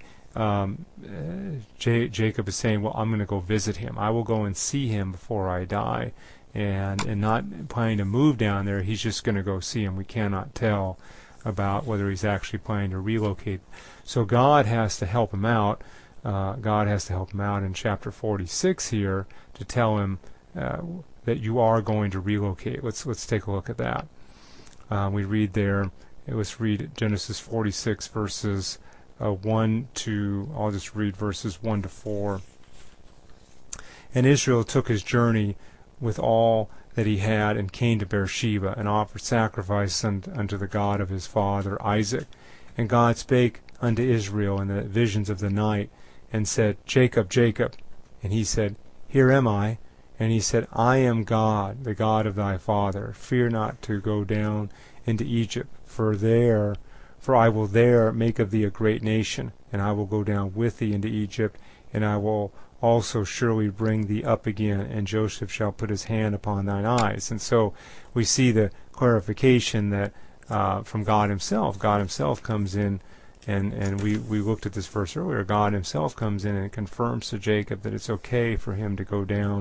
Jacob is saying, well, I'm going to go visit him. I will go and see him before I die. And not planning to move down there, he's just going to go see him. We cannot tell about whether he's actually planning to relocate. So God has to help him out. God has to help him out in chapter 46 here to tell him that you are going to relocate. Let's take a look at that. We read there. Let's read Genesis 46 verses 1 to. I'll just read verses 1 to 4. And Israel took his journey with all that he had, and came to Beersheba, and offered sacrifice unto the God of his father Isaac. And God spake unto Israel in the visions of the night, and said, Jacob, Jacob. And he said, Here am I. And he said, I am God, the God of thy father. Fear not to go down into Egypt, for I will there make of thee a great nation, and I will go down with thee into Egypt, and I will also surely bring thee up again, and Joseph shall put his hand upon thine eyes. And so we see the clarification that from God himself. God himself comes in, and we looked at this verse earlier. God himself comes in and confirms to Jacob that it's okay for him to go down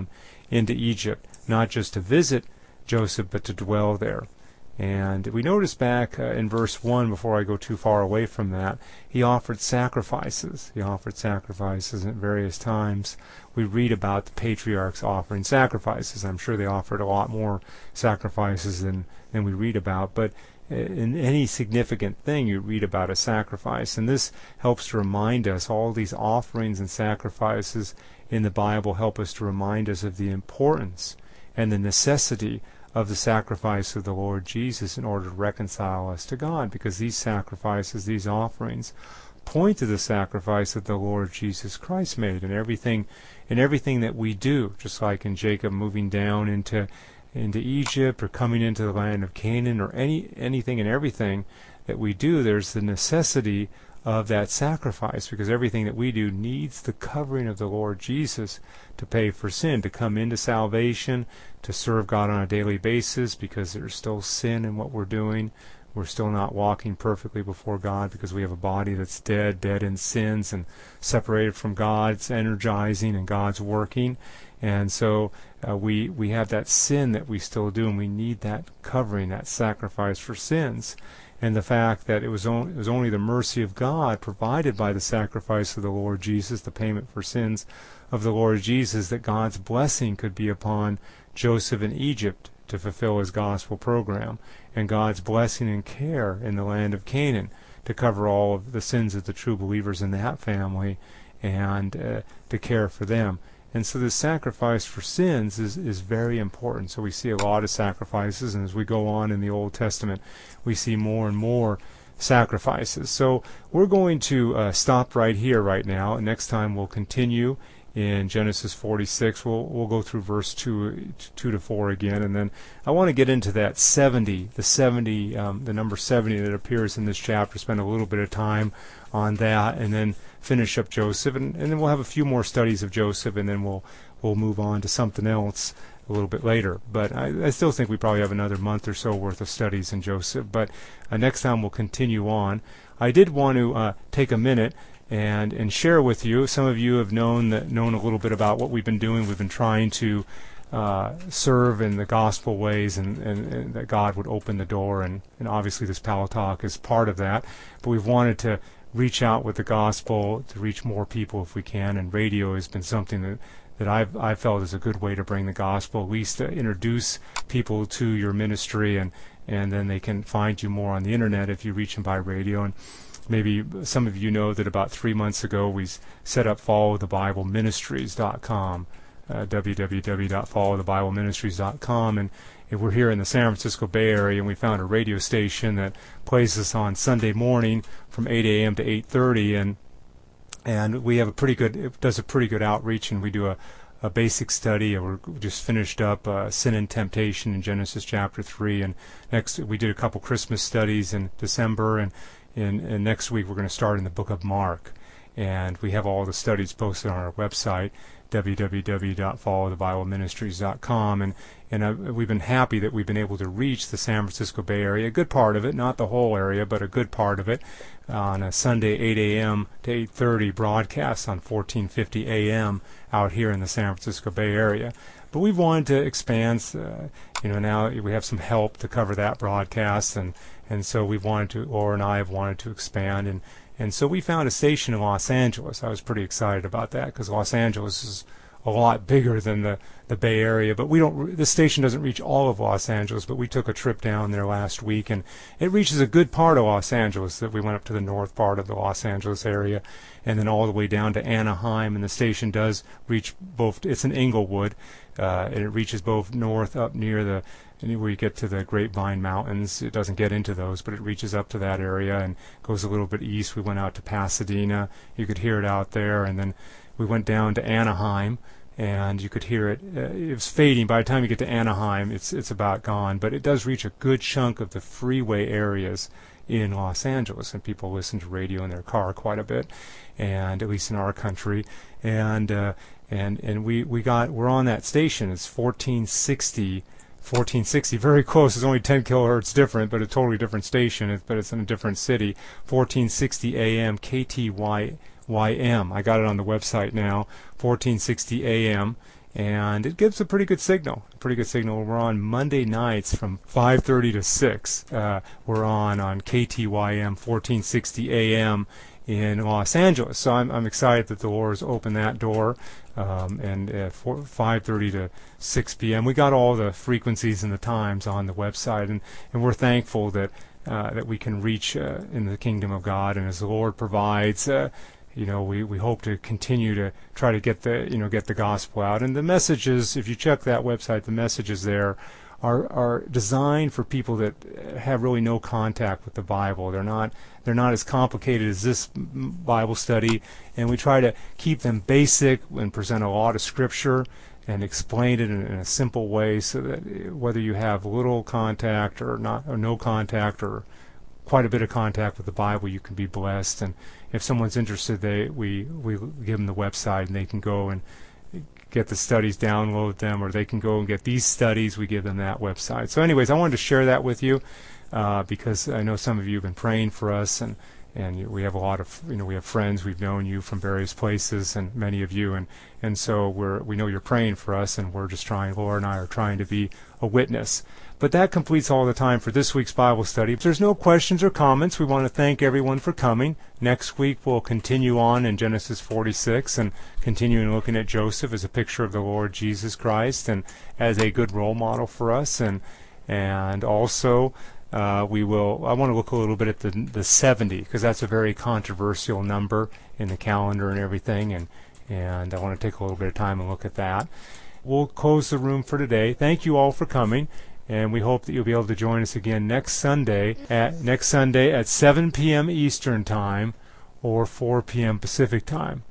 into Egypt, not just to visit Joseph, but to dwell there. And we notice back in verse 1, before I go too far away from that, he offered sacrifices. He offered sacrifices at various times. We read about the patriarchs offering sacrifices. I'm sure they offered a lot more sacrifices than we read about, but in any significant thing you read about a sacrifice. And this helps to remind us, all these offerings and sacrifices in the Bible help us to remind us of the importance and the necessity of the sacrifice of the Lord Jesus in order to reconcile us to God, because these sacrifices, these offerings, point to the sacrifice that the Lord Jesus Christ made in everything that we do, just like in Jacob moving down into Egypt or coming into the land of Canaan, or anything and everything that we do, there's the necessity of that sacrifice, because everything that we do needs the covering of the Lord Jesus to pay for sin, to come into salvation, to serve God on a daily basis, because there's still sin in what we're doing. We're still not walking perfectly before God because we have a body that's dead in sins and separated from God. It's energizing and God's working. And so we have that sin that we still do, and we need that covering, that sacrifice for sins. And the fact that it was only the mercy of God provided by the sacrifice of the Lord Jesus, the payment for sins of the Lord Jesus, that God's blessing could be upon Joseph in Egypt to fulfill his gospel program, and God's blessing and care in the land of Canaan to cover all of the sins of the true believers in that family and to care for them. And so the sacrifice for sins is very important. So we see a lot of sacrifices, and as we go on in the Old Testament, we see more and more sacrifices. So we're going to stop right here right now, and next time we'll continue in Genesis 46. We'll go through verse 2 to 4 again, and then I want to get into that 70, the number 70 that appears in this chapter, spend a little bit of time on that, and then finish up Joseph, and then we'll have a few more studies of Joseph, and then we'll move on to something else a little bit later. But I still think we probably have another month or so worth of studies in Joseph. But next time we'll continue on. I did want to take a minute and share with you. Some of you have known a little bit about what we've been doing. We've been trying to serve in the gospel ways, and that God would open the door, and obviously this Palo Talk is part of that. But we've wanted to reach out with the gospel to reach more people if we can, and radio has been something that I've felt is a good way to bring the gospel, at least to introduce people to your ministry, and then they can find you more on the internet if you reach them by radio. And maybe some of you know that about 3 months ago we set up followthebibleministries.com, www.followthebibleministries.com, and we're here in the San Francisco Bay Area, and we found a radio station that plays us on Sunday morning from 8 a.m. to 8:30, and we have it does a pretty good outreach, and we do a basic study. We just finished up Sin and Temptation in Genesis chapter 3, and next we did a couple Christmas studies in December, and next week we're going to start in the book of Mark, and we have all the studies posted on our website, www.followthebibleministries.com, and we've been happy that we've been able to reach the San Francisco Bay Area, a good part of it, not the whole area, but a good part of it, on a Sunday 8 a.m. to 8:30 broadcast on 1450 a.m. out here in the San Francisco Bay Area. But we've wanted to expand, now we have some help to cover that broadcast, and so Laura and I have wanted to expand, and so we found a station in Los Angeles. I was pretty excited about that, because Los Angeles is a lot bigger than the Bay Area, but this station doesn't reach all of Los Angeles, but we took a trip down there last week, and it reaches a good part of Los Angeles. That we went up to the north part of the Los Angeles area, and then all the way down to Anaheim, and the station does reach both. It's in Inglewood, and it reaches both north up near where you get to the Grapevine Mountains. It doesn't get into those, but it reaches up to that area and goes a little bit east. We went out to Pasadena. You could hear it out there, and then we went down to Anaheim, and you could hear it. It was fading. By the time you get to Anaheim, it's about gone, but it does reach a good chunk of the freeway areas in Los Angeles, and people listen to radio in their car quite a bit, and at least in our country, and we're on that station. It's 1460, very close. It's only 10 kilohertz different, but a totally different station, but it's in a different city. 1460 AM KTYM. I got it on the website now. 1460 AM and it gives a pretty good signal. We're on Monday nights from 5:30 to 6. We're on KTYM 1460 AM in Los Angeles. So I'm excited that the Lord has opened that door. And 5:30 to 6 p.m. We got all the frequencies and the times on the website, and we're thankful that we can reach in the kingdom of God. And as the Lord provides, we hope to continue to try to get the gospel out. And the messages, if you check that website, the messages there are designed for people that have really no contact with the Bible. They're not as complicated as this Bible study, and we try to keep them basic and present a lot of Scripture and explain it in a simple way, so that whether you have little contact or no contact or quite a bit of contact with the Bible, you can be blessed. And if someone's interested, we give them the website, and they can go and get the studies, download them, or they can go and get these studies. We give them that website. So anyways, I wanted to share that with you because I know some of you have been praying for us, and we have a lot of, we have friends, we've known you from various places, and many of you, and so we know you're praying for us, and we're just trying, Laura and I are trying to be a witness. But that completes all the time for this week's Bible study. If there's no questions or comments, we want to thank everyone for coming. Next week we'll continue on in Genesis 46 and continuing looking at Joseph as a picture of the Lord Jesus Christ and as a good role model for us. And also I want to look a little bit at the 70, because that's a very controversial number in the calendar and everything, and I want to take a little bit of time and look at that. We'll close the room for today. Thank you all for coming. And we hope that you'll be able to join us again next Sunday at 7 p.m. Eastern Time or 4 p.m. Pacific Time.